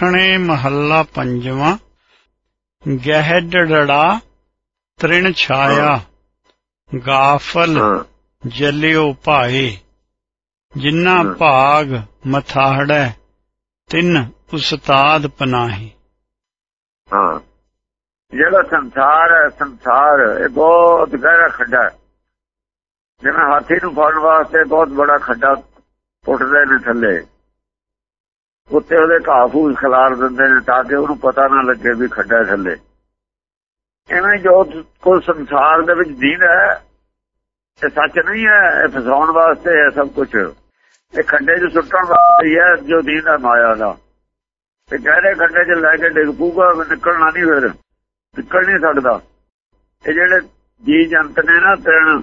ਆਖਣੇ ਮਹੱਲਾ ਪੰਜਵਾਂ। ਗਹਿੜੜਾ ਤ੍ਰਿਣ ਛਾਇਆ, ਗਾਫਲ ਜਲਿਓ ਭਾਏ। ਜਿੰਨਾ ਭਾਗ ਮਥਾਹੜੈ, ਤਿੰਨ ਉਸਤਾਦ ਪਨਾਹੀ। ਹਾਂ, ਜਿਹੜਾ ਸੰਸਾਰ ਹੈ, ਸੰਸਾਰ ਇਹ ਬਹੁਤ ਗਹਿਰਾ ਖੱਡਾ ਹੈ। ਜਿਵੇਂ ਹਾਥੀ ਨੂੰ ਫੜਨ ਵਾਸਤੇ ਬਹੁਤ ਬੜਾ ਖੱਡਾ ਪੁੱਟਦੇ ਨੇ ਥੱਲੇ, ਉੱਤੇ ਉਹਦੇ ਘਾਹ ਫੂਸ ਖਿਲਾਰ ਦਿੰਦੇ ਨੇ ਤਾਂ ਕਿ ਉਹਨੂੰ ਪਤਾ ਨਾ ਲੱਗੇ ਵੀ ਖੱਡਾ ਥੱਲੇ। ਇਵੇਂ ਜੋ ਕੋਈ ਸੰਸਾਰ ਦੇ ਵਿੱਚ ਦੀਨ ਹੈ, ਇਹ ਸੱਚ ਨਹੀਂ ਹੈ, ਇਹ ਫਸਾਉਣ ਵਾਸਤੇ ਹੈ ਸਭ ਕੁਛ। ਇਹ ਖੱਡੇ 'ਚ ਸੁੱਟਣ ਵਾਸਤੇ ਹੀ ਹੈ ਜੋ ਦੀਨ ਹੈ ਮਾਇਆ ਦਾ। ਤੇ ਗਹਿਰੇ ਖੱਡੇ 'ਚ ਲੈ ਕੇ ਡਿੱਗ ਪੂਗਾ, ਨਿਕਲਣਾ ਨਹੀਂ, ਫਿਰ ਨਿਕਲ ਨਹੀਂ ਸਕਦਾ। ਇਹ ਜਿਹੜੇ ਜੀ ਜੰਤ ਨੇ ਨਾ,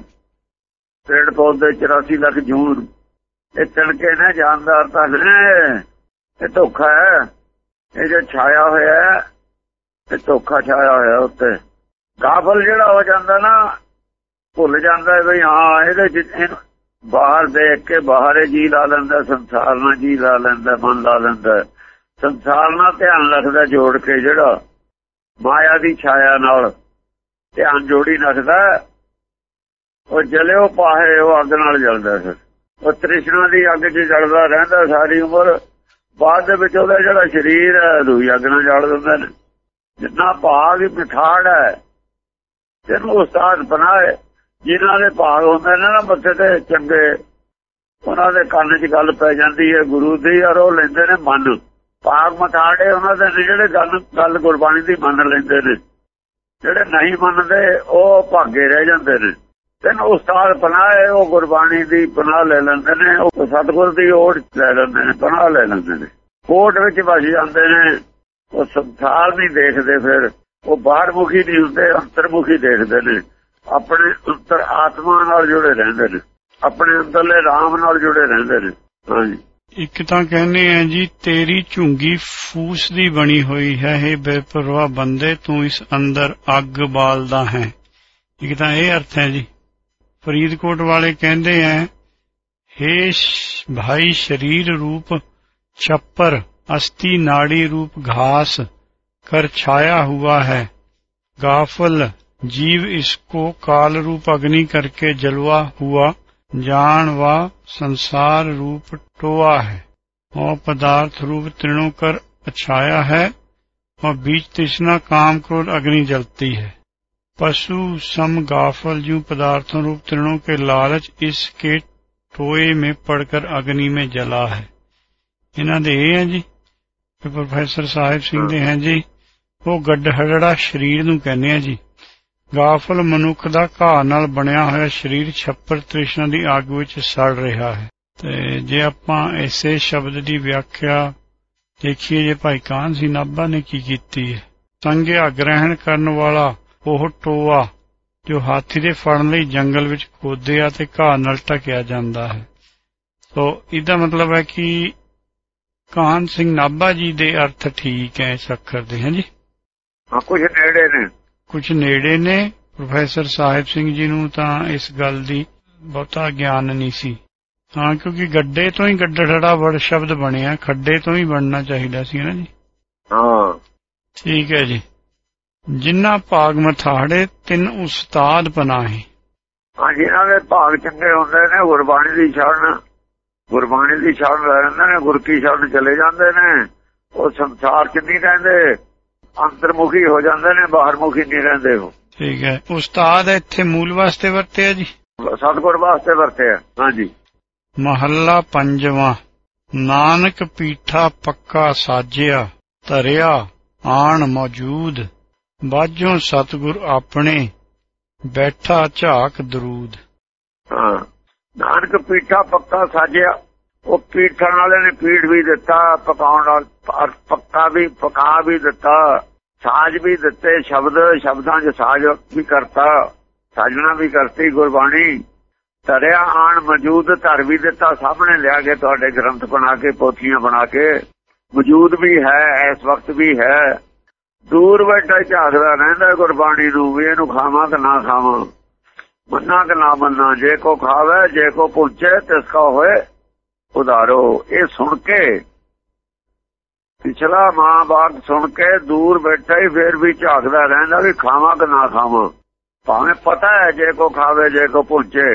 ਪੇੜ ਪੌਦੇ 84 ਲੱਖ ਜੂਨ, ਇਹ ਤਿਣਕੇ ਨੇ ਜਾਨਦਾਰ ਤਾਂ ਨੇ। ਇਹ ਧੋਖਾ ਹੈ, ਇਹ ਜੋ ਛਾਇਆ ਹੋਇਆ, ਇਹ ਧੋਖਾ ਛਾਇਆ ਹੋਇਆ ਉੱਤੇ। ਗਾਫਲ ਜਿਹੜਾ ਹੋ ਜਾਂਦਾ ਨਾ, ਭੁੱਲ ਜਾਂਦਾ ਬਈ ਹਾਂ ਇਹਦੇ ਬਾਹਰ ਦੇਖ ਕੇ ਬਾਹਰ ਜੀ ਲਾ ਲੈਂਦਾ, ਸੰਸਾਰ ਨਾਲ ਜੀ ਲਾ ਲੈਂਦਾ, ਮਨ ਲਾ ਲੈਂਦਾ, ਸੰਸਾਰ ਨਾਲ ਧਿਆਨ ਰੱਖਦਾ ਜੋੜ ਕੇ। ਜਿਹੜਾ ਮਾਇਆ ਦੀ ਛਾਇਆ ਨਾਲ ਧਿਆਨ ਜੋੜੀ ਰੱਖਦਾ, ਉਹ ਜਲਿਓ ਪਾਹੇ, ਉਹ ਅੱਗ ਨਾਲ ਜਲਦਾ। ਫਿਰ ਉਹ ਤ੍ਰਿਸ਼ਨਾ ਦੀ ਅੱਗ 'ਚ ਜਲਦਾ ਰਹਿੰਦਾ ਸਾਰੀ ਉਮਰ। ਬਾਅਦ ਦੇ ਵਿੱਚ ਉਹਦਾ ਜਿਹੜਾ ਸਰੀਰ ਹੈ ਰੂਹੀ ਅੱਗ ਨਾਲ ਜਲ ਦਿੰਦੇ ਨੇ। ਜਿੰਨਾ ਭਾਗ ਮਿਠਾੜ ਹੈ, ਤੈਨੂੰ ਉਸਤਾਦ ਬਣਾਏ। ਜਿਨ੍ਹਾਂ ਦੇ ਭਾਗ ਹੁੰਦੇ ਨੇ ਨਾ ਮੱਥੇ ਤੇ ਚੰਗੇ, ਉਹਨਾਂ ਦੇ ਕੰਨ 'ਚ ਗੱਲ ਪੈ ਜਾਂਦੀ ਹੈ ਗੁਰੂ ਦੀ, ਔਰ ਉਹ ਲੈਂਦੇ ਨੇ ਮੰਨ। ਭਾਗ ਮਠਾੜੇ ਉਹਨਾਂ ਦੇ ਨੇ ਜਿਹੜੇ ਗੱਲ ਗੁਰਬਾਣੀ ਦੀ ਮੰਨ ਲੈਂਦੇ ਨੇ। ਜਿਹੜੇ ਨਹੀਂ ਮੰਨਦੇ ਉਹ ਭਾਗੇ ਰਹਿ ਜਾਂਦੇ ਨੇ। ਤੈਨੂੰ ਉਸਤਾਦ ਪਨਾਹ, ਉਹ ਗੁਰਬਾਣੀ ਦੀ ਪਨਾਹ ਲੈ ਲੈਂਦੇ ਨੇ, ਉਹ ਸਤਿਗੁਰ ਦੀ ਓਟ ਲੈ ਲੈਂਦੇ ਨੇ, ਪਨਾਹ ਲੈ ਲੈਂਦੇ ਨੇ। ਕੋਟ ਵਿੱਚ ਵਸ ਜਾਂਦੇ ਨੇ। ਉਹ ਸੰਸਾਰ ਨਹੀਂ ਦੇਖਦੇ, ਫਿਰ ਉਹ ਬਾਹਰ ਮੁਖੀ ਨਹੀਂ ਹੁੰਦੇ, ਅੰਤਰਮੁਖੀ ਦੇਖਦੇ ਨੇ। ਆਪਣੇ ਅੰਤਰ ਆਤਮਾ ਨਾਲ ਜੁੜੇ ਰਹਿੰਦੇ ਨੇ, ਆਪਣੇ ਅੰਦਰਲੇ ਰਾਮ ਨਾਲ ਜੁੜੇ ਰਹਿੰਦੇ ਨੇ। ਹਾਂਜੀ, ਇੱਕ ਤਾਂ ਕਹਿੰਦੇ ਆ ਜੀ, ਤੇਰੀ ਝੁੰਗੀ ਫੂਸ ਦੀ ਬਣੀ ਹੋਈ ਹੈ, ਇਹ ਬੇਪਰਵਾਹ ਬੰਦੇ, ਤੂੰ ਇਸ ਅੰਦਰ ਅੱਗ ਬਾਲਦਾ ਹੈ। ਇੱਕ ਤਾਂ ਇਹ ਅਰਥ ਹੈ ਜੀ। ਫਰੀਦਕੋਟ ਵਾਲੇ ਕਹਿੰਦੇ ਹੈ, ਹੇ ਭਾਈ शरीर रूप छप्पर, अस्थि नाड़ी रूप घास कर छाया हुआ है। गाफल जीव इसको काल रूप अग्नि करके जलवा हुआ जान व संसार रूप टोआ है। और पदार्थ रूप तृणों कर अछाया है, और बीच तृष्णा काम क्रोध अग्नि जलती है। पशु सम गाफल जू पदार्थों रूप तृणों के लालच इसके टोए में पड़कर अग्नि में जला है। इन्हां दे है जी, प्रोफेसर साहिब सिंह दे हैं जी। वो गड्ढड़ा शरीर नूं कहने हैं जी। गाफल मनुख दा घाह नाल बनिया होया शरीर छप्पर तृष्णा दी अग विच सड़ रहा है। ते जे आपां इसे शब्द दी व्याख्या देखिए, जे भाई कान सिंह नाभा ने की कीती है। संज्ञा ग्रहण करन वाला ਉਹ ਟੋਆ ਜੋ ਹਾਥੀ ਦੇ ਫੜਨ ਲਈ ਜੰਗਲ ਵਿੱਚ ਖੋਦਿਆ ਤੇ ਘਾਹ ਨਾਲ ਢਕਿਆ ਜਾਂਦਾ ਹੈ। ਸੋ ਇਹਦਾ ਮਤਲਬ ਹੈ ਕਿ ਕਾਹਨ ਸਿੰਘ ਨਾਭਾ ਜੀ ਦੇ ਅਰਥ ਠੀਕ ਹੈ ਇਸ ਅੱਖਰ ਦੇ। ਹਾਂਜੀ, ਕੁਝ ਨੇੜੇ ਨੇ, ਕੁਝ ਨੇੜੇ ਨੇ। ਪ੍ਰੋਫੈਸਰ ਸਾਹਿਬ ਸਿੰਘ ਜੀ ਨੂੰ ਤਾਂ ਇਸ ਗੱਲ ਦੀ ਬਹੁਤਾ ਗਿਆਨ ਨਹੀਂ ਸੀ। ਹਾਂ, ਕਿਉਂਕਿ ਗੱਡੇ ਤੋਂ ਹੀ ਗੱਡੜਾ ਵਰਡ ਸ਼ਬਦ ਬਣਿਆ, ਖੱਡੇ ਤੋਂ ਹੀ ਬਣਨਾ ਚਾਹੀਦਾ ਸੀ ਨਾ ਜੀ। ਹਾਂ, ਠੀਕ ਹੈ ਜੀ। ਜਿੰਨਾ ਭਾਗ ਮਥਾੜੇ, ਤਿੰਨ ਉਸਤਾਦ ਪਨਾਹੀ। ਹਾਂ, ਜਿਨ੍ਹਾਂ ਦੇ ਭਾਗ ਚੰਗੇ ਹੁੰਦੇ ਨੇ, ਗੁਰਬਾਣੀ ਦੀ ਸ਼ਰਨ ਲੈ ਲੈਂਦੇ ਨੇ, ਗੁਰ ਕੀ ਸ਼ਰਨ ਚਲੇ ਜਾਂਦੇ ਨੇ। ਉਹ ਸੰਸਾਰ 'ਚ ਨਹੀਂ ਰਹਿੰਦੇ, ਅੰਤਰਮੁਖੀ ਹੋ ਜਾਂਦੇ ਨੇ, ਬਾਹਰਮੁਖੀ ਨਹੀਂ ਰਹਿੰਦੇ ਉਹ। ਠੀਕ ਹੈ। ਉਸਤਾਦ ਇੱਥੇ ਮੂਲ ਵਾਸਤੇ ਵਰਤਿਆ ਜੀ, ਸਤਿਗੁਰ ਵਾਸਤੇ ਵਰਤਿਆ। ਹਾਂਜੀ, ਮਹੱਲਾ ਪੰਜਵਾਂ। ਨਾਨਕ ਪੀਠਾ ਪੱਕਾ ਸਾਜਿਆ, ਧਰਿਆ ਆਣ ਮੌਜੂਦ। ਬਾਝੋਂ ਸਤਿਗੁਰ ਆਪਣੇ, ਬੈਠਾ ਝਾਕ ਦਰੂਦ। ਹਾਂ, ਨਾਨਕ ਪੀਠਾ ਪੱਕਾ ਸਾਜਿਆ। ਉਹ ਪੀਠਣ ਵਾਲੇ ਨੇ ਪੀਠ ਵੀ ਦਿੱਤਾ, ਪਕਾਉਣ ਨਾਲ ਪੱਕਾ ਵੀ ਪਕਾ ਵੀ ਦਿੱਤਾ, ਸਾਜ ਵੀ ਦਿੱਤੇ, ਸ਼ਬਦਾਂ 'ਚ ਸਾਜ ਵੀ ਕਰਤਾ, ਸਾਜਣਾ ਵੀ ਕਰਤੀ ਗੁਰਬਾਣੀ। ਧਰਿਆ ਆਣ ਮੌਜੂਦ, ਧਰ ਵੀ ਦਿੱਤਾ, ਸਾਹਮਣੇ ਲਿਆ ਕੇ ਤੁਹਾਡੇ ਗ੍ਰੰਥ ਬਣਾ ਕੇ, ਪੋਥੀਆਂ ਬਣਾ ਕੇ ਮੌਜੂਦ ਵੀ ਹੈ, ਇਸ ਵਕਤ ਵੀ ਹੈ। ਦੂਰ ਬੈਠਾ ਝਾਕਦਾ ਰਹਿੰਦਾ ਗੁਰਬਾਣੀ ਨੂੰ ਵੀ, ਇਹਨੂੰ ਖਾਵਾਂ ਕਿ ਨਾ ਖਾਵਾਂ, ਮੰਨਾ ਕਿ ਨਾ ਮੰਨਾ। ਜੇ ਕੋ ਖਾਵੇ ਜੇ ਕੋ ਪੁੱਛੇ ਤਿਸ ਕਾ ਹੋਏ ਉਧਾਰੋ। ਇਹ ਸੁਣ ਕੇ ਪਿਛਲਾ ਮਾਂ ਬਾਤ ਸੁਣ ਕੇ ਦੂਰ ਬੈਠਾ ਹੀ ਫੇਰ ਵੀ ਝਾਕਦਾ ਰਹਿੰਦਾ ਵੀ ਖਾਵਾਂ ਕਿ ਨਾ ਖਾਵਾਂ। ਭਾਵੇਂ ਪਤਾ ਹੈ ਜੇ ਕੋ ਖਾਵੇ ਜੇ ਕੋ ਪੁੱਛੇ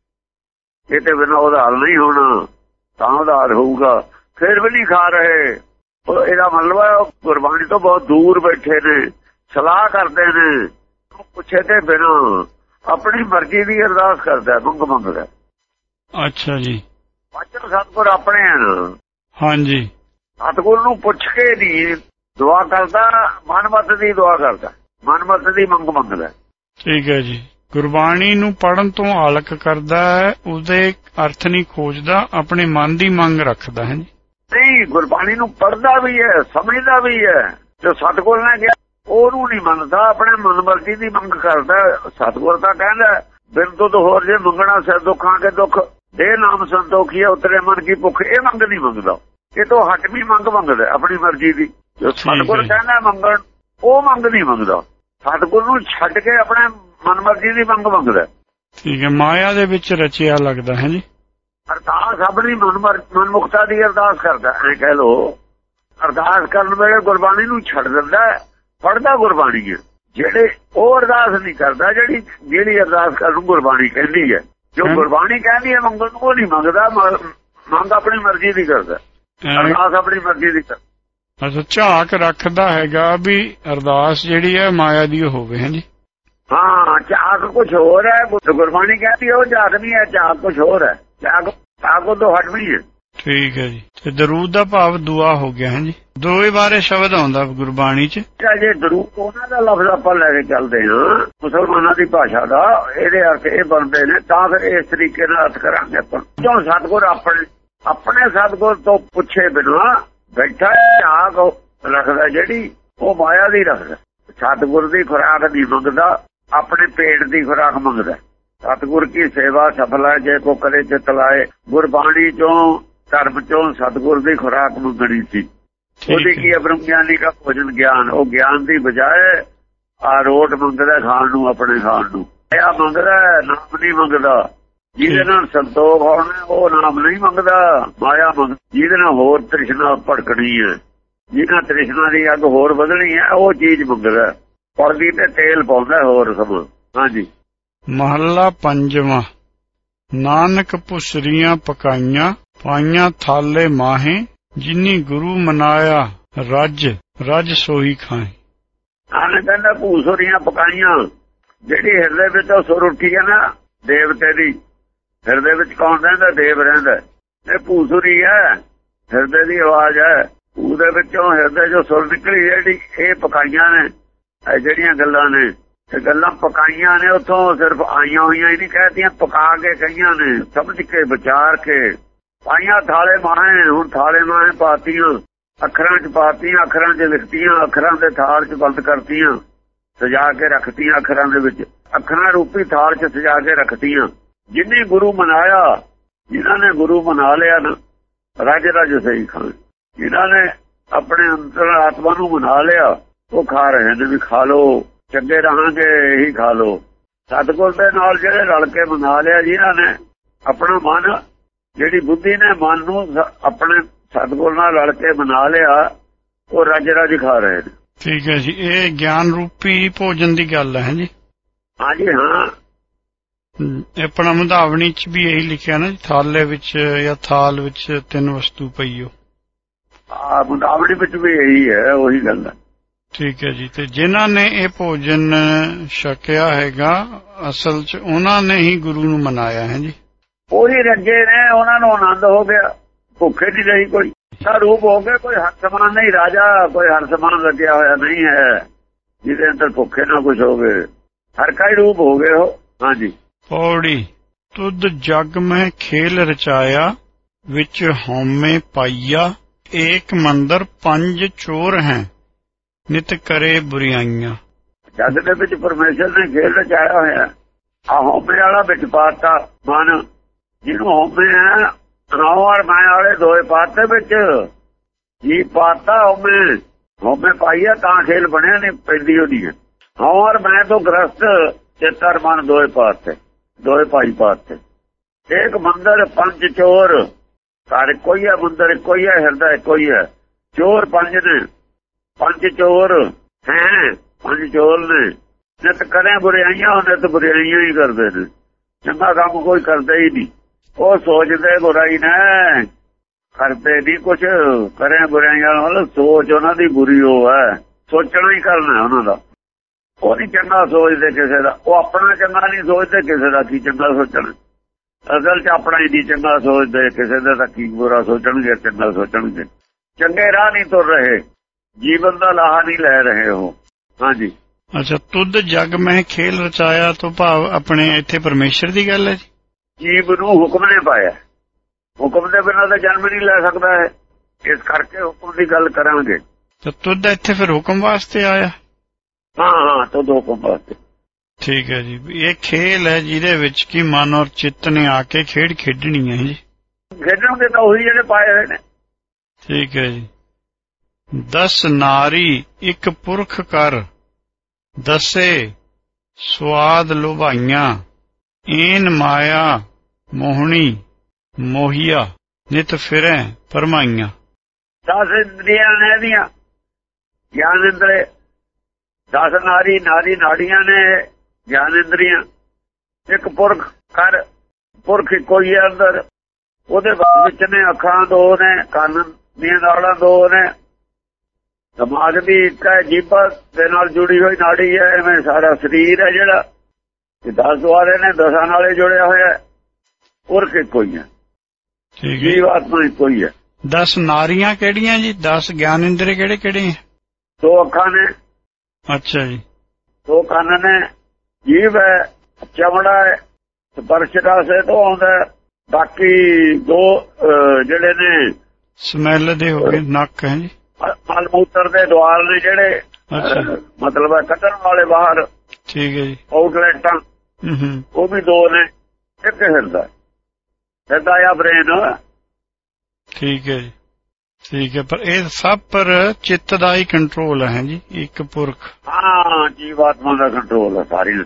ਕਿਤੇ ਬਿਨਾਂ ਉਹਦਾ ਹੱਲ ਨਹੀਂ ਹੋਣਾ, ਤਾਂ ਉਹਦਾ ਹੱਲ ਹੋਊਗਾ, ਫੇਰ ਵੀ ਨਹੀਂ ਖਾ ਰਹੇ। ਇਹਦਾ ਮਤਲਬ ਹੈ ਉਹ ਗੁਰਬਾਣੀ ਤੋਂ ਬਹੁਤ ਦੂਰ ਬੈਠੇ ਨੇ, ਸਲਾਹ ਕਰਦੇ ਨੇ, ਪੁੱਛੇ ਤੇ ਬਿਨਾਂ ਆਪਣੀ ਮਰਜ਼ੀ ਦੀ ਅਰਦਾਸ ਕਰਦਾ, ਮੰਗਦਾ। ਅੱਛਾ ਜੀ। ਵਾਚਨ ਸਤਿਗੁਰ ਆਪਣੇ ਹਨ। ਹਾਂਜੀ। ਸਤਿਗੁਰ ਨੂੰ ਪੁੱਛ ਕੇ ਨਹੀਂ ਦੁਆ ਕਰਦਾ, ਮਨਮਤ ਦੀ ਦੁਆ ਕਰਦਾ, ਮਨਮਤ ਦੀ ਮੰਗਦਾ। ਠੀਕ ਹੈ ਜੀ। ਗੁਰਬਾਣੀ ਨੂੰ ਪੜ੍ਹਨ ਤੋਂ ਆਲਕ ਕਰਦਾ ਹੈ, ਉਹਦੇ ਅਰਥ ਨਹੀਂ ਖੋਜਦਾ, ਆਪਣੇ ਮਨ ਦੀ ਮੰਗ ਰੱਖਦਾ ਹੈ ਜੀ। ਨਹੀਂ, ਗੁਰਬਾਣੀ ਨੂੰ ਪੜ੍ਹਦਾ ਵੀ ਹੈ, ਸਮਝਦਾ ਵੀ ਹੈ। ਜੋ ਸਤਿਗੁਰ ਨੇ ਕਿਹਾ ਉਹਨੂੰ ਨਹੀਂ ਮੰਨਦਾ, ਆਪਣੇ ਮਨਮਰਜ਼ੀ ਦੀ ਮੰਗ ਕਰਦਾ। ਸਤਿਗੁਰ ਤਾਂ ਕਹਿੰਦਾ ਬਿਨ ਤੁਧ ਹੋਰ ਜੇ ਮੰਗਣਾ ਸਿਰ ਦੁੱਖਾਂ ਕੇ ਦੁੱਖ ਦੇ ਨਾਮ ਸੰਤੋਖੀ ਉਤਰੇ ਮਨ ਕੀ ਭੁੱਖ। ਇਹ ਮੰਗ ਨਹੀਂ ਮੰਗਦਾ, ਇਹ ਤੋਂ ਹਟਵੀਂ ਮੰਗ ਮੰਗਦਾ ਆਪਣੀ ਮਰਜ਼ੀ ਦੀ। ਜੋ ਸਤਿਗੁਰ ਕਹਿੰਦਾ ਮੰਗਣ, ਉਹ ਮੰਗ ਨਹੀਂ ਮੰਗਦਾ। ਸਤਿਗੁਰ ਨੂੰ ਛੱਡ ਕੇ ਆਪਣੇ ਮਨਮਰਜ਼ੀ ਦੀ ਮੰਗ ਮੰਗਦਾ। ਠੀਕ ਹੈ। ਮਾਇਆ ਦੇ ਵਿੱਚ ਰਚਿਆ ਲੱਗਦਾ ਹੈ ਜੀ। ਅਰਦਾਸ ਆਪਣੀ ਮਨਮੁਖਤਾ ਦੀ ਅਰਦਾਸ ਕਰਦਾ, ਐ ਕਹਿ ਲੋ। ਅਰਦਾਸ ਕਰਨ ਵੇਲੇ ਗੁਰਬਾਣੀ ਨੂੰ ਛੱਡ ਦਿੰਦਾ, ਪੜ੍ਹਦਾ ਗੁਰਬਾਣੀ ਹੈ। ਜਿਹੜੇ ਉਹ ਅਰਦਾਸ ਨਹੀਂ ਕਰਦਾ ਜਿਹੜੀ ਅਰਦਾਸ ਕਰਨ ਨੂੰ ਗੁਰਬਾਣੀ ਕਹਿੰਦੀ ਹੈ। ਜੋ ਗੁਰਬਾਣੀ ਕਹਿੰਦੀ ਹੈ ਮੰਗਣ ਨੂੰ, ਉਹ ਨਹੀਂ ਮੰਗਦਾ, ਮੰਗ ਆਪਣੀ ਮਰਜ਼ੀ ਦੀ ਕਰਦਾ, ਅਰਦਾਸ ਆਪਣੀ ਮਰਜ਼ੀ ਦੀ ਕਰਦਾ। ਅੱਛਾ, ਝਾਕ ਰੱਖਦਾ ਹੈਗਾ ਵੀ ਅਰਦਾਸ ਜਿਹੜੀ ਹੈ ਮਾਇਆ ਦੀ ਹੋਵੇ। ਹੈ ਜੀ। ਹਾਂ, ਝਾਕ ਕੁਛ ਹੋਰ ਹੈ, ਗੁਰਬਾਣੀ ਕਹਿੰਦੀ ਉਹ ਝਾਕ ਨਹੀਂ ਹੈ, ਝਾਕ ਕੁਛ ਹੋਰ ਹੈ। ਝਾਕ ਉਹ ਤੋਂ ਹਟਵੀਂ ਹੈ। ਠੀਕ ਹੈ ਜੀ। ਤੇ ਦਰੂਦ ਦਾ ਭਾਵ ਦੁਆ ਹੋ ਗਿਆ ਹੈ ਜੀ। ਦੋਏ ਬਾਰੇ ਸ਼ਬਦ ਆਉਂਦਾ ਗੁਰਬਾਣੀ ਚ। ਜੇ ਦਰੂਦ ਉਹਨਾਂ ਦਾ ਲਫ਼ਜ਼ ਆਪਾਂ ਲੈ ਕੇ ਚੱਲਦੇ ਹਾਂ ਮੁਸਲਮਾਨਾਂ ਦੀ ਭਾਸ਼ਾ ਦਾ, ਇਹਦੇ ਅਰਥ ਇਹ ਬਣਦੇ ਨੇ, ਤਾਂ ਫਿਰ ਇਸ ਤਰੀਕੇ ਨਾਲ ਅਰਥ ਕਰਾਂਗੇ ਆਪਾਂ। ਕਿਉਂ ਸਤਿਗੁਰ ਆਪਣੇ ਸਤਿਗੁਰ ਤੋਂ ਪੁੱਛੇ ਬਿਨਾਂ ਬੈਠਾ ਝਾਕ ਰੱਖਦਾ, ਜਿਹੜੀ ਉਹ ਮਾਇਆ ਦੀ ਰੱਖਦਾ। ਸਤਿਗੁਰ ਦੀ ਖੁਰਾਕ ਨਹੀਂ ਮੰਗਦਾ, ਆਪਣੇ ਪੇਟ ਦੀ ਖੁਰਾਕ ਮੰਗਦਾ। ਸਤਿਗੁਰ ਕੀ ਸੇਵਾ ਸਫਲ ਹੈ ਜੇ ਕੋ ਕਰੇ ਚਿਤ ਲਾਏ। ਗੁਰਬਾਣੀ ਚੋਂ ਧਰਮ ਚੋਂ ਸਤਿਗੁਰ ਦੀ ਖੁਰਾਕ ਮੰਗਣੀ ਸੀ। ਉਹਦੀ ਕੀ ਬ੍ਰਹਮ ਗਿਆਨੀ ਦਾ ਭੋਜਨ ਗਿਆਨ, ਉਹ ਗਿਆਨ ਦੀ ਬਜਾਏ ਰੋਟ ਮੰਗਦਾ ਖਾਣ ਨੂੰ, ਆਪਣੇ ਖਾਣ ਨੂੰ। ਇਹ ਮੰਗਦਾ, ਨਾਮ ਨਹੀਂ ਮੰਗਦਾ। ਜਿਹਦੇ ਨਾਲ ਸੰਤੋਖ ਹੋਣਾ ਉਹ ਨਾਮ ਨਹੀਂ ਮੰਗਦਾ, ਮਾਇਆ ਮੰਗਦਾ। ਜਿਹਦੇ ਨਾਲ ਹੋਰ ਤ੍ਰਿਸ਼ਨਾ ਭੜਕਣੀ ਹੈ, ਜਿਹਨਾਂ ਤ੍ਰਿਸ਼ਨਾ ਦੀ ਅੱਗ ਹੋਰ ਵਧਣੀ ਹੈ, ਉਹ ਚੀਜ਼ ਮੰਗਦਾ। ਪੜਦੀ ਤੇ ਤੇਲ ਪਾਉਂਦਾ ਹੋਰ ਸਭ। ਹਾਂਜੀ। ਮਹੱਲਾ ਪੰਜਵਾਂ। ਨਾਨਕ ਪੁਸਰੀਆਂ ਪਕਾਈਆਂ ਪਾਈਆਂ ਥਾਲੇ ਮਾਹੇ, ਜਿਨੀ ਗੁਰੂ ਮਨਾਇਆ ਰੱਜ ਸੋਈ ਖਾਏ। ਨਾਨਕ ਕਹਿੰਦਾ ਭੂਸਰੀਆਂ ਪਕਾਈਆਂ, ਜਿਹੜੀ ਹਿਰਦੇ ਵਿੱਚ ਉਹ ਸੁਰ ਉੱਠੀ ਹੈ ਨਾ ਦੇਵਤੇ ਦੀ। ਹਿਰਦੇ ਵਿੱਚ ਕੌਣ ਰਹਿੰਦਾ? ਦੇਵ ਰਹਿੰਦਾ। ਇਹ ਭੂਸਰੀ ਹੈ, ਹਿਰਦੇ ਦੀ ਆਵਾਜ਼ ਹੈ। ਉਹਦੇ ਵਿੱਚੋਂ ਹਿਰਦੇ ਚੋਂ ਸੁਰ ਨਿਕਲੀ, ਜਿਹੜੀ ਇਹ ਪਕਾਈਆਂ ਨੇ। ਇਹ ਜਿਹੜੀਆਂ ਗੱਲਾਂ ਨੇ, ਇਹ ਗੱਲਾਂ ਪਕਾਈਆਂ ਨੇ, ਉੱਥੋਂ ਸਿਰਫ ਆਈਆਂ ਹੋਈਆਂ ਹੀ ਨਹੀਂ ਕਹਿਤੀਆਂ, ਪਕਾ ਕੇ ਕਹੀਆਂ ਨੇ, ਸਮਝ ਕੇ ਵਿਚਾਰ ਕੇ। ਪਾਈਆਂ ਥਾਲੇ ਮਾਹੇ, ਹੁਣ ਥਾਲੇ ਮਾਹੇ ਪਾਤੀਆਂ, ਅੱਖਰਾਂ 'ਚ ਪਾਤੀਆਂ, ਅੱਖਰਾਂ 'ਚ ਲਿਖਤੀਆਂ, ਅੱਖਰਾਂ ਦੇ ਥਾਲ 'ਚ ਬੰਦ ਕਰਤੀਆਂ, ਸਜਾ ਕੇ ਰੱਖਤੀਆਂ। ਅੱਖਰਾਂ ਦੇ ਵਿੱਚ ਅੱਖਰਾਂ ਰੂਪੀ ਥਾਲ 'ਚ ਸਜਾ ਕੇ ਰੱਖਤੀਆਂ। ਜਿੰਨੀ ਗੁਰੂ ਮਨਾਇਆ, ਜਿਨ੍ਹਾਂ ਨੇ ਗੁਰੂ ਮਨਾ ਲਿਆ ਨਾ, ਰੱਜ ਸਹੀ ਖਾਣ। ਜਿਨ੍ਹਾਂ ਨੇ ਆਪਣੇ ਅੰਦਰ ਆਤਮਾ ਨੂੰ ਮਨਾ ਲਿਆ, ਉਹ ਖਾ ਰਹੇ ਨੇ ਵੀ ਖਾ ਲੋ, ਚੰਗੇ ਰਹਾਂਗੇ ਇਹੀ ਖਾ ਲੋ। ਸਤਿਗੁਰ ਦੇ ਨਾਲ ਜਿਹੜੇ ਰਲ ਕੇ ਮਨਾ ਲਿਆ, ਜਿਨ੍ਹਾਂ ਨੇ ਆਪਣਾ ਮਨ, ਜਿਹੜੀ ਬੁੱਧੀ ਨੇ ਮਨ ਨੂੰ ਆਪਣੇ ਸਤਿਗੁਰ ਨਾਲ ਰਲ ਕੇ ਮਨਾ ਲਿਆ, ਉਹ ਰੱਜ ਖਾ ਰਹੇ ਨੇ। ਠੀਕ ਹੈ ਜੀ। ਇਹ ਗਿਆਨ ਰੂਪੀ ਭੋਜਨ ਦੀ ਗੱਲ ਹੈ ਜੀ। ਹਾਂਜੀ ਹਾਂ। ਆਪਣਾ ਮੁਦਾਵਣੀ ਚ ਵੀ ਇਹੀ ਲਿਖਿਆ ਨਾ, ਥਾਲੇ ਵਿੱਚ ਜਾਂ ਥਾਲ ਵਿੱਚ 3 ਵਸਤੂ ਪਈਓ। ਮੁਦਾਵਣੀ ਵਿੱਚ ਵੀ ਇਹੀ ਹੈ, ਉਹੀ ਗੱਲ ਹੈ। ਠੀਕ ਹੈ ਜੀ। ਤੇ ਜਿਨ੍ਹਾਂ ਨੇ ਇਹ ਭੋਜਨ ਛਕਿਆ ਹੈਗਾ, ਅਸਲ ਚ ਉਹਨਾਂ ਨੇ ਹੀ ਗੁਰੂ ਨੂੰ ਮਨਾਇਆ ਹੈ ਜੀ। ਉਹੀ ਰੱਜੇ ਨੇ, ਉਹਨਾਂ ਨੂੰ ਆਨੰਦ ਹੋ ਗਿਆ, ਭੁੱਖੇ ਨਹੀਂ ਰਹੀ। ਕੋਈ ਰੂਪ ਹੋ ਗਿਆ, ਕੋਈ ਹਰ ਸਮਾਨ ਨਹੀਂ ਰਾਜਾ, ਕੋਈ ਹਰ ਸਮਾਨ ਲੱਗਿਆ ਹੋਇਆ ਨਹੀਂ ਹੈ ਜਿਹਦੇ ਅੰਦਰ ਭੁੱਖੇ ਨਾ ਕੁਛ ਹੋਵੇ। ਹਰ ਕਾ ਹੀ ਰੂਪ ਹੋ ਗਏ ਹੋ। ਹਾਂਜੀ। ਪੌੜੀ। ਤੁਧ ਜਗ ਮੈਂ ਖੇਲ ਰਚਾਇਆ, ਵਿੱਚ ਹਉਮੈ ਪਾਈਆ, ਏਕ ਮੰਦਰ 5 ਚੋਰ ਹੈ, ਨਿਤ ਕਰੇ ਬੁਰਾਈਆਂ। ਜਗ ਦੇ ਵਿੱਚ ਪਰਮੇਸ਼ਰ ਨੇ ਖੇਲ ਰਚਾਇਆ ਹੋਇਆ। ਹਉਮੈ ਵਾਲਾ ਵਿੱਚ ਪਾਤਾ ਮਨ, ਜਿਹਨੂੰ ਹਉਮੈ ਹੈ, ਔਰ ਮੈਂ ਵਾਲੇ ਦੋਏ ਪਾਤੇ ਵਿੱਚ ਜੀ ਪਾਤਾ। ਹਉਮੈ ਪਾਈਆ ਤਾਂ ਖੇਲ ਬਣਿਆ, ਨਹੀਂ ਪੈਂਦੀ ਉਹਦੀ ਹੈ। ਔਰ ਮੈਂ ਤੋਂ ਗ੍ਰਸਤ ਚੇਤਰ ਮਨ ਦੋਏ ਪਾਤੇ, ਦੋਏ ਭਾਈ ਪਾਤੇ। ਇੱਕ ਮੰਦਰ 5 ਚੋਰ, ਘਰ ਇੱਕੋ ਹੀ ਹੈ, ਮੰਦਰ ਇੱਕੋ ਹੀ ਹੈ, ਹਿਰਦਾ ਇੱਕੋ ਹੀ ਹੈ। ਚੋਰ ਪੰਜ ਨੇ, ਪੰਜ ਚੋਰ ਹੈ, ਪੰਜ ਚੋਰ ਨੇ। ਨਿਤ ਕਰੇ ਬੁਰਾਈਆਂ, ਉਹਨੇ ਤਾਂ ਬੁਰਾਈਆਂ ਹੀ ਕਰਦੇ ਨੇ, ਚੰਗਾ ਕੰਮ ਕੋਈ ਕਰਦਾ ਹੀ ਨਹੀਂ। ਉਹ ਸੋਚਦੇ ਬੁਰਾਈ ਨੇ, ਕਰਦੇ ਨਹੀਂ ਕੁਛ, ਕਰੇ ਬੁਰਾਈਆਂ ਨਾਲ ਸੋਚ ਉਹਨਾਂ ਦੀ ਬੁਰੀ ਉਹ ਹੈ, ਸੋਚਣਾ ਹੀ ਕਰਨਾ ਉਹਨਾਂ ਦਾ। ਉਹ ਨਹੀਂ ਚੰਗਾ ਸੋਚਦੇ ਕਿਸੇ ਦਾ, ਉਹ ਆਪਣਾ ਚੰਗਾ ਨਹੀਂ ਸੋਚਦੇ, ਕਿਸੇ ਦਾ ਕੀ ਚੰਗਾ ਸੋਚਣ। ਅਸਲ 'ਚ ਆਪਣਾ ਹੀ ਨਹੀਂ ਚੰਗਾ ਸੋਚਦੇ, ਕਿਸੇ ਦਾ ਤਾਂ ਕੀ ਬੁਰਾ ਸੋਚਣਗੇ, ਚੰਗਾ ਸੋਚਣਗੇ। ਚੰਗੇ ਰਾਹ ਨਹੀਂ ਤੁਰ ਰਹੇ, ਜੀਵਨ ਦਾ ਲਾਹਾ ਨਹੀਂ ਲੈ ਰਹੇ ਉਹ। ਹਾਂਜੀ। ਅੱਛਾ, ਤੁਧ ਜਗ ਮੈਂ ਖੇਲ ਰਚਾਇਆ ਤੋਂ ਭਾਵ ਆਪਣੇ ਇੱਥੇ ਪਰਮੇਸ਼ਰ ਦੀ ਗੱਲ ਹੈ ਜੀ। ਜੀਵ ਨੂੰ ਹੁਕਮ ਨੇ ਪਾਇਆ, ਹੁਕਮ ਦੇ ਬਿਨਾਂ ਤਾਂ ਜਨਮ ਨਹੀਂ ਲੈ ਸਕਦਾ ਹੈ, ਇਸ ਕਰਕੇ ਹੁਕਮ ਦੀ ਗੱਲ ਕਰਾਂਗੇ। ਤਾਂ ਤੁਧ ਇੱਥੇ ਫਿਰ ਹੁਕਮ ਵਾਸਤੇ ਆਇਆ? ਹਾਂ, ਤੁਧ ਹੁਕਮ ਵਾਸਤੇ। ਠੀਕ ਹੈ ਜੀ। ਇਹ ਖੇਲ ਹੈ ਜਿਹਦੇ ਵਿੱਚ ਕੀ ਮਨ ਔਰ ਚਿੱਤ ਨੇ ਆ ਕੇ ਖੇਡ ਖੇਡਣੀ ਹੈ ਜੀ। ਖੇਡਣਗੇ ਤਾਂ ਉਹੀ ਜਿਹੜੇ ਪਾਏ ਹੋਏ ਨੇ। ਠੀਕ ਹੈ ਜੀ। 10 ਨਾਰੀ ਇੱਕ ਪੁਰਖ ਕਰ, ਦਸੇ ਸਵਾਦ ਲੁਭਾਈਆਂ, ਏਨ ਮਾਇਆ ਮੋਹਣੀ ਮੋਹੀਆ, ਨਿਤ ਫਿਰੈ ਪਰਮਾਈਆਂ। 10 ਇੰਦਰੀਆਂ ਨੇ ਇਹਦੀਆਂ, ਗਿਆਨ ਇੰਦਰੇ। 10 ਨਾਰੀ, ਨਾਰੀ ਨਾੜੀਆਂ ਨੇ, ਗਿਆਨ ਇੰਦਰੀਆਂ। ਇੱਕ ਪੁਰਖ ਕਰ, ਪੁਰਖ ਕੋਈ ਹੈ ਅੰਦਰ, ਉਹਦੇ ਵਿੱਚ ਨੇ ਅੱਖਾਂ ਦੋ ਨੇ, ਕੰਨ ਦੀਆਂ ਨਾੜਾਂ ਦੋ ਨੇ, ਦਿਮਾਗ ਦੀ ਇੱਕ ਹੈ, ਜੀਭਾ ਦੇ ਨਾਲ ਜੁੜੀ ਹੋਈ ਨਾੜੀ ਹੈ। ਐਵੇਂ ਸਾਰਾ ਸਰੀਰ ਹੈ ਜਿਹੜਾ, 10 ਦੁਆਰੇ ਨੇ, 10 ਨਾਲੇ ਜੁੜਿਆ ਹੋਇਆ। ਪੁਰਖ ਕੋਈ ਹੈ, ਜੀਵ ਆਤਮਾ ਕੋਈ ਹੈ। 10 ਨਾਰੀਆਂ ਕਿਹੜੀਆਂ ਜੀ? 10 ਗਿਆਨ ਇੰਦਰੀ ਕਿਹੜੇ ਕਿਹੜੇ ਹੈ? 2 ਅੱਖਾਂ ਨੇ। ਅੱਛਾ ਜੀ। 2 ਕੰਨ ਨੇ, ਜੀਭ ਹੈ, ਚਮੜਾ ਹੈ, ਸਪਰਸ਼ ਰਸ ਹੈ ਤੋਂ ਆਉਂਦਾ। ਬਾਕੀ 2 ਜਿਹੜੇ ਨੇ ਸਮੈਲ ਦੇ ਹੋ ਗਏ, ਨੱਕ ਹੈ ਜੀ, ਮਲ ਮੂਤਰ ਦੇ ਦੁਆਰ ਨੇ ਜਿਹੜੇ, ਮਤਲਬ ਹੈ ਕੱਢਣ ਵਾਲੇ ਬਾਹਰ। ਠੀਕ ਹੈ ਜੀ। ਆਊਟਲੈਟਾਂ ਉਹ ਵੀ 2 ਨੇ। ਇੱਕ ਹਿਰਦਾ, ਹਿਰਦਾ ਆ ਬ੍ਰੇਨ। ਠੀਕ ਹੈ ਜੀ। ਠੀਕ ਹੈ। ਪਰ ਇਹ ਸਭ ਪਰ ਚਿੱਤ ਦਾ ਹੀ ਕੰਟਰੋਲ ਹੈ ਜੀ, ਇੱਕ ਪੁਰਖ। ਹਾਂ, ਜੀਵਾਤਮਾ ਦਾ ਕੰਟਰੋਲ ਹੈ ਸਾਰੀ।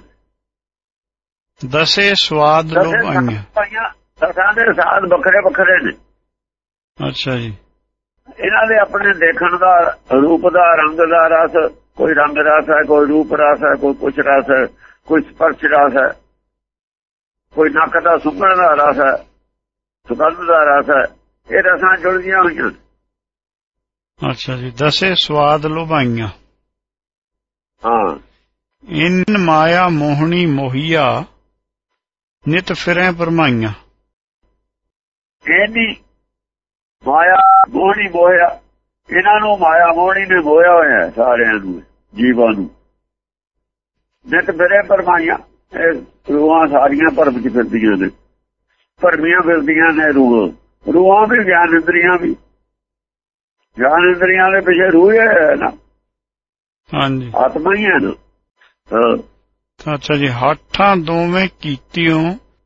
10 ਸਵਾਦ ਲੁਭਾਈਆਂ, 10 ਦੇ ਸਾਧ ਵੱਖਰੇ ਵੱਖਰੇ ਨੇ। ਅੱਛਾ ਜੀ। ਇਹਨਾਂ ਦੇ ਆਪਣੇ ਦੇਖਣ ਦਾ, ਰੂਪ ਦਾ, ਰੰਗ ਦਾ ਰਸ, ਕੋਈ ਰੰਗ ਰਸ ਹੈ, ਕੋਈ ਰੂਪ ਰਸ ਹੈ, ਕੋਈ ਕੁਛ ਰਸ ਹੈ, ਕੋਈ ਸਪਰਸ਼ ਰਸ ਹੈ, ਕੋਈ ਨੱਕ ਦਾ ਸੁੰਘਣ ਦਾ ਰਸ ਹੈ, ਸੁਗੰਧ ਦਾ ਰਸ ਹੈ। ਇਹ ਰਸਾਂ ਜੁੜਦੀਆਂ ਹੋਈਆਂ। ਅੱਛਾ ਜੀ। 10 ਸਵਾਦ ਲੁਭਾਈਆਂ। ਹਾਂ। ਇਨ ਮਾਇਆ ਮੋਹਣੀ ਮੋਹੀਆ, ਨਿਤ ਫਿਰੈ ਪਰਮਾਈਆਂ। ਇਹਨੀ ਮਾਇਆ ਮੋਹਣੀ ਮੋਹਿਆ, ਇਹਨਾਂ ਨੂੰ ਮਾਇਆ ਮੋਹਣੀ ਨੇ ਮੋਹਿਆ ਹੋਇਆ, ਸਾਰਿਆਂ ਨੂੰ, ਜੀਵਾਂ ਨੂੰ। ਨਿਤ ਫਿਰੈ ਪਰਮਾਈਆਂ, ਇਹ ਰੂਹਾਂ ਸਾਰੀਆਂ ਭਰਮ ਚ ਫਿਰਦੀਆਂ ਨੇ, ਭਰਮੀਆਂ ਫਿਰਦੀਆਂ ਨੇ ਰੂਹਾਂ ਵੀ, ਗਿਆਨ ਇੰਦਰੀਆਂ ਵੀ। ਗਿਆਨ ਇੰਦਰੀਆਂ ਦੇ ਪਿੱਛੇ ਰੂਹ ਹੈ ਨਾ। ਹਾਂਜੀ, ਆਤਮਾ ਹੀ ਹੈ ਨਾ। ਅੱਛਾ ਜੀ। ਹਾਠਾਂ ਦੋਵੇਂ ਕੀਤਿਓ,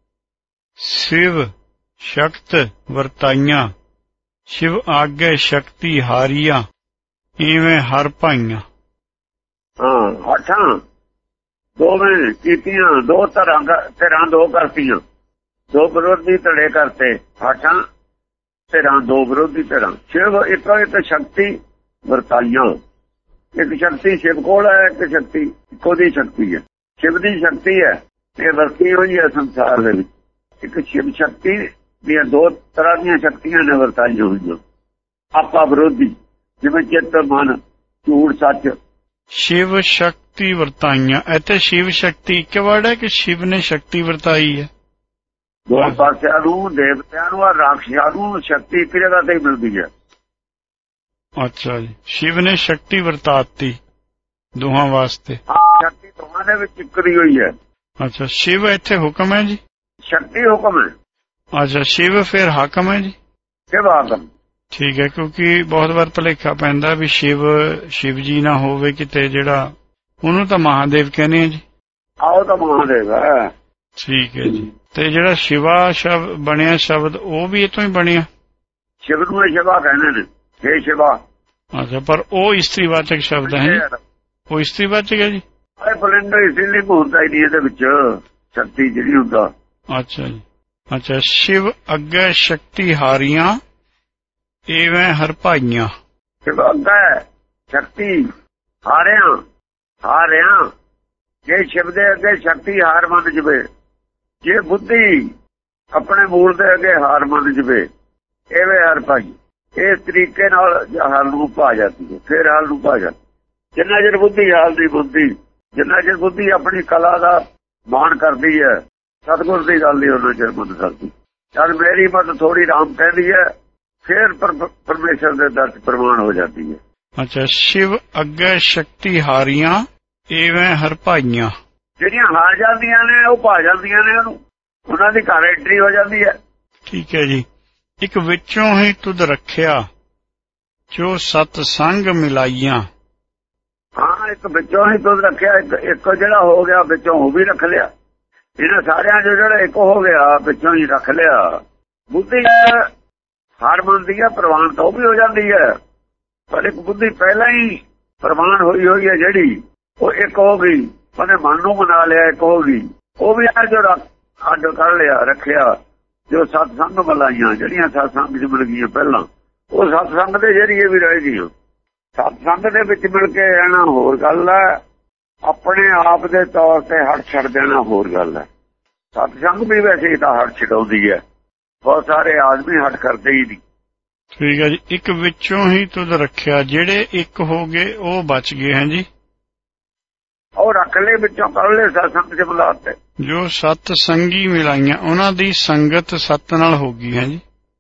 ਸ਼ਿਵ ਸ਼ਕਤ ਵਰਤਾਈਆਂ, ਸ਼ਿਵ ਆਗੇ ਸ਼ਕਤੀ ਹਾਰੀਆਂ, ਇਵੇਂ ਹਰ ਭਾਈਆਂ। ਹਾਂ, ਹਾਠਾਂ ਦੋਵੇਂ ਕੀਤੀਆਂ, 2 ਧਿਰਾਂ 2 ਕਰਤੀਆਂ, 2 ਵਿਰੋਧੀ ਧੜੇ ਕਰਤੇ। ਹਾਠਾਂ ਧਿਰਾਂ, 2 ਵਿਰੋਧੀ ਧਿਰਾਂ। ਸ਼ਿਵ ਇੱਕ ਸ਼ਕਤੀ ਵਰਤਾਈਆਂ, ਇੱਕ ਸ਼ਕਤੀ ਸ਼ਿਵ ਕੋਲ ਹੈ, ਇੱਕ ਸ਼ਕਤੀ ਇੱਕੋ ਦੀ ਸ਼ਕਤੀ ਹੈ, ਸ਼ਿਵ ਦੀ ਸ਼ਕਤੀ ਹੈ। ਇਹ ਵਰਤੀ ਹੋਈ ਹੈ ਸੰਸਾਰ ਦੇ ਵਿੱਚ। ਇੱਕ ਸ਼ਿਵ ਸ਼ਕਤੀ ਦੀਆਂ 2 ਤਰ੍ਹਾਂ ਦੀਆਂ ਸ਼ਕਤੀਆਂ ਨੇ ਵਰਤਾਈਆਂ ਹੋਈਆਂ, ਆਪਾ ਵਿਰੋਧੀ, ਜਿਵੇਂ ਚਿੱਤ, ਮਨ, ਝੂਠ, ਸੱਚ। ਸ਼ਿਵ ਸ਼ਕਤੀ ਵਰਤਾਈਆਂ, ਇੱਥੇ ਸ਼ਿਵ ਸ਼ਕਤੀ ਇੱਕ ਵਰਡ ਹੈ ਕਿ ਸ਼ਿਵ ਨੇ ਸ਼ਕਤੀ ਵਰਤਾਈ ਹੈ? 2 ਪਾਸਿਆਂ ਨੂੰ, ਦੇਵਤਿਆਂ ਨੂੰ ਔਰ ਰਾਖਸ਼ਾਂ ਨੂੰ ਸ਼ਕਤੀ ਇੱਕ ਜਗ੍ਹਾ ਤੇ ਹੀ ਮਿਲਦੀ ਹੈ। ਅੱਛਾ ਜੀ। ਸ਼ਿਵ ਨੇ ਸ਼ਕਤੀ ਵਰਤਾਤੀ ਦੋਹਾਂ ਵਾਸਤੇ। ਸ਼ਕਤੀ ਦੋਹਾਂ ਦੇ ਵਿੱਚ ਇਕੜੀ ਹੋਈ ਹੈ। ਅੱਛਾ। ਸ਼ਿਵ ਇੱਥੇ ਹੁਕਮ ਹੈ ਜੀ? ਸ਼ਕਤੀ ਹੁਕਮ ਹੈ। ਅੱਛਾ। ਸ਼ਿਵ ਫਿਰ ਹਾਕਮ ਹੈ ਜੀ? ਸ਼ਿਵ ਹਾਕਮ। ਠੀਕ ਹੈ। ਕਿਉਂਕਿ ਬਹੁਤ ਵਾਰ ਭੁਲੇਖਾ ਪੈਂਦਾ ਵੀ ਸ਼ਿਵ ਜੀ ਨਾ ਹੋਵੇ ਕਿਤੇ, ਜਿਹੜਾ ਉਹਨੂੰ ਤਾਂ ਮਹਾਦੇਵ ਕਹਿੰਦੇ ਆ ਜੀ। ਆਓ ਤਾਂ ਮਹਾਦੇਵ ਹੈ। ਠੀਕ ਹੈ ਜੀ। ਤੇ ਜਿਹੜਾ ਸ਼ਿਵਾ ਸ਼ਬਦ ਬਣਿਆ, ਸ਼ਬਦ ਉਹ ਵੀ ਇਤੋਂ ਹੀ ਬਣਿਆ? ਸ਼ਿਵ ਨੂੰ ਸ਼ਿਵਾ ਕਹਿੰਦੇ ਨੇ, ਹੇ ਸ਼ਿਵਾ। ਅੱਛਾ। ਪਰ ਉਹ ਇਸਤਰੀਵਾਚਕ ਸ਼ਬਦ ਹੈ? ਉਹ ਇਸਤਰੀਵਾਚਕ ਹੈ ਜੀ? ਇਹ ਪੁਲਿੰਗ ਇਸਤਰੀਲਿੰਗ ਹੁੰਦਾ ਹੀ ਨਹੀਂ ਇਹਦੇ ਵਿੱਚ, ਸ਼ਕਤੀ ਜਿਹੜੀ ਹੁੰਦਾ। ਅੱਛਾ ਜੀ। ਅੱਛਾ। ਸ਼ਿਵ ਅੱਗੇ ਸ਼ਕਤੀ ਹਾਰੀਆਂ, ਇਵੇਂ ਹਰ ਭਾਈਆਂ। ਸ਼ਿਵ ਅੱਗਾ ਸ਼ਕਤੀ ਹਾਰਿਆ ਜੇ ਸ਼ਿਵ ਦੇ ਅੱਗੇ ਸ਼ਕਤੀ ਹਾਰ ਮੰਨ ਜਵੇ, ਜੇ ਬੁੱਧੀ ਆਪਣੇ ਮੂਲ ਦੇ ਅੱਗੇ ਹਾਰ ਮੰਨ ਜਵੇ, ਐਵੇਂ ਹਰ ਭਾਈ ਇਸ ਤਰੀਕੇ ਨਾਲ ਹਾਲ ਨੂੰ ਪਾ ਜਾਂਦੀ ਹੈ। ਫਿਰ ਹਾਲ ਨੂੰ ਪਾ ਜਾਂਦੀ, ਜਿੰਨਾ ਚਿਰ ਬੁੱਧੀ ਹਾਲ ਦੀ ਬੁੱਧੀ, ਜਿੰਨਾ ਚਿਰ ਬੁੱਧੀ ਆਪਣੀ ਕਲਾ ਦਾ ਮਾਣ ਕਰਦੀ ਹੈ, ਸਤਿਗੁਰ ਦੀ ਗੱਲ ਨਹੀਂ ਉਹਨਾਂ ਚਿਰ ਮੰਨ ਸਕਦੀ। ਜਦ ਮੇਰੀ ਮਤ ਥੋੜੀ ਰਾਮ ਕਹਿੰਦੀ ਹੈ, ਫਿਰ ਪਰਮੇਸ਼ਰ ਦੇ ਦਰ ਪ੍ਰਮਾਣ ਹੋ ਜਾਂਦੀ ਹੈ। ਅੱਛਾ, ਸ਼ਿਵ ਅੱਗੇ ਸ਼ਕਤੀ ਹਾਰੀਆਂ ਐਵੇਂ ਹਰ ਭਾਈਆਂ, ਜਿਹੜੀਆਂ ਹਾਰ ਜਾਂਦੀਆਂ ਨੇ ਉਹ ਪਾ ਜਾਂਦੀਆਂ ਨੇ ਉਹਨੂੰ, ਉਹਨਾਂ ਦੀ ਘਰ ਐਂਟਰੀ ਹੋ ਜਾਂਦੀ ਹੈ। ਠੀਕ ਹੈ ਜੀ। ਇੱਕ ਵਿੱਚੋਂ ਹੀ ਤੁਧ ਰੱਖਿਆ ਜੋ ਸਤ ਸੰਗ ਮਿਲਾਈਆਂ। ਹਾਂ, ਇੱਕ ਵਿੱਚੋਂ ਹੀ ਤੁਧ ਰੱਖਿਆ, ਇੱਕ ਜਿਹੜਾ ਹੋ ਗਿਆ ਵਿੱਚੋਂ ਉਹ ਵੀ ਰੱਖ ਲਿਆ। ਇਹਨਾਂ ਸਾਰਿਆਂ ਜੋ ਜਿਹੜਾ ਇੱਕ ਹੋ ਗਿਆ ਵਿੱਚੋਂ ਹੀ ਰੱਖ ਲਿਆ। ਬੁੱਧੀ ਹਾਰ ਮੰਨਦੀ ਹੈ, ਪ੍ਰਵਾਨ ਤਾਂ ਉਹ ਵੀ ਹੋ ਜਾਂਦੀ ਹੈ, ਪਰ ਇੱਕ ਬੁੱਧੀ ਪਹਿਲਾਂ ਹੀ ਪ੍ਰਵਾਨ ਹੋਈ ਹੈ ਜਿਹੜੀ, ਉਹ ਇੱਕ ਹੋ ਗਈ, ਉਹਨੇ ਮਨ ਨੂੰ ਮਨਾ ਲਿਆ, ਇੱਕ ਹੋ ਗਈ। ਉਹ ਵੀ ਆ ਜੋ ਅੱਡ ਕਰ ਲਿਆ, ਰੱਖਿਆ, ਜੋ ਸਤਸੰਗ ਮਲਾਈਆਂ ਜਿਹੜੀਆਂ ਸਤਸੰਗ ਚ ਮਿਲ ਗਈਆਂ ਪਹਿਲਾਂ, ਉਹ ਸਤਸੰਗ ਦੇ ਜਰੀਏ ਵੀ ਰਹਿ ਗਈਆਂ। ਸਤਸੰਗ ਦੇ ਵਿੱਚ ਮਿਲ ਕੇ ਰਹਿਣਾ ਹੋਰ ਗੱਲ ਹੈ, ਆਪਣੇ ਆਪ ਦੇ ਤੌਰ ਤੇ ਹਟ ਛੱਡ ਦੇਣਾ ਹੋਰ ਗੱਲ ਹੈ। ਸਤਸੰਗ ਵੀ ਵੈਸੇ ਤਾਂ ਹਟ ਛਡਾਉਂਦੀ ਹੈ, ਬਹੁਤ ਸਾਰੇ ਆਦਮੀ ਹਟ ਕਰਦੇ ਹੀ ਨਹੀਂ। ਠੀਕ ਹੈ ਜੀ। ਇੱਕ ਵਿੱਚੋਂ ਹੀ ਤੁਧ ਰੱਖਿਆ, ਜਿਹੜੇ ਇੱਕ ਹੋ ਗਏ ਉਹ ਬਚ ਗਏ ਹੈ ਜੀ, ਉਹ ਰੱਖ ਲਏ ਵਿੱਚੋਂ, ਕਰ ਲਏ ਸਤਸੰਗ ਚ ਮਿਲਾਤੇ। ਜੋ ਸਤ ਸੰਗੀ ਮਿਲਾਈਆਂ, ਉਹਨਾਂ ਦੀ ਸੰਗਤ ਸਤ ਨਾਲ ਹੋ ਗਈ ਹੈ ਜੀ।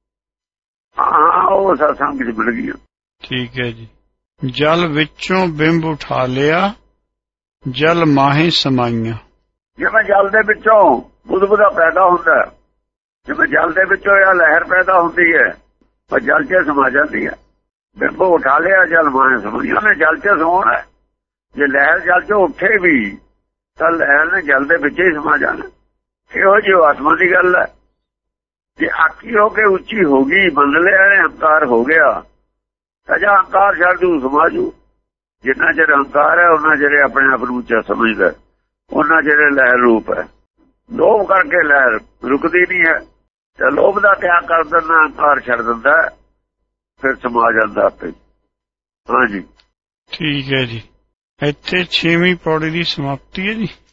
ਹਾਂ, ਉਹ ਸਤਸੰਗ ਚ ਮਿਲ ਗਈਆਂ। ਠੀਕ ਹੈ ਜੀ। ਜਲ ਵਿੱਚੋਂ ਬਿੰਬ ਉਠਾ ਲਿਆ, ਜਲ ਮਾਹੇ ਸਮਾਈਆਂ। ਜਿਵੇਂ ਜਲ ਦੇ ਵਿੱਚੋਂ ਬੁੱਧ ਪੈਦਾ ਹੁੰਦਾ, ਜਿਵੇਂ ਜਲ ਦੇ ਵਿੱਚੋਂ ਇਹ ਲਹਿਰ ਪੈਦਾ ਹੁੰਦੀ ਹੈ, ਪਰ ਜਲ 'ਚ ਸਮਾ ਜਾਂਦੀ ਹੈ। ਬਿੰਬ ਉਠਾ ਲਿਆ, ਜਲ ਮਾਹੇ ਸਮਾਈਆਂ। ਉਹਨੇ ਜਲ 'ਚ ਸਮਾਉਣਾ, ਜੇ ਲਹਿਰ ਜਲ 'ਚੋਂ ਉੱਠੇ ਵੀ ਤਾਂ ਲਹਿਰ ਨੇ ਜਲ ਦੇ ਵਿੱਚ ਹੀ ਸਮਾ ਜਾਣਾ। ਇਹੋ ਜਿਹੀ ਆਤਮਾ ਦੀ ਗੱਲ ਹੈ। ਜੇ ਆਕੀ ਹੋ ਕੇ ਉੱਚੀ ਹੋ ਗਈ, ਮੰਨ ਲਿਆ ਨੇ ਹੰਕਾਰ ਹੋ ਗਿਆ, ਤਾਂ ਜਾਂ ਹੰਕਾਰ ਛੱਡ ਜੂ, ਸਮਾ ਜੂ। ਜਿੰਨਾ ਚਿਰ ਹੰਕਾਰ ਹੈ ਉਹਨਾਂ ਚਿਰ ਆਪਣੇ ਆਪ ਨੂੰ ਉੱਚਾ ਸਮਝਦਾ, ਉਹਨਾਂ ਚਿਰ ਲਹਿਰ ਰੂਪ ਹੈ। ਲੋਭ ਕਰਕੇ ਲਹਿਰ ਰੁਕਦੀ ਨਹੀਂ ਹੈ, ਤੇ ਲੋਭ ਦਾ ਤਿਆਗ ਕਰ ਦਿੰਦਾ, ਹੰਕਾਰ ਛੱਡ ਦਿੰਦਾ, ਫਿਰ ਸਮਾ ਜਾਂਦਾ ਆਪੇ। ਹਾਂਜੀ, ਠੀਕ ਹੈ ਜੀ। ਇੱਥੇ 6ਵੀਂ ਪੌੜੀ ਦੀ ਸਮਾਪਤੀ ਹੈ ਜੀ।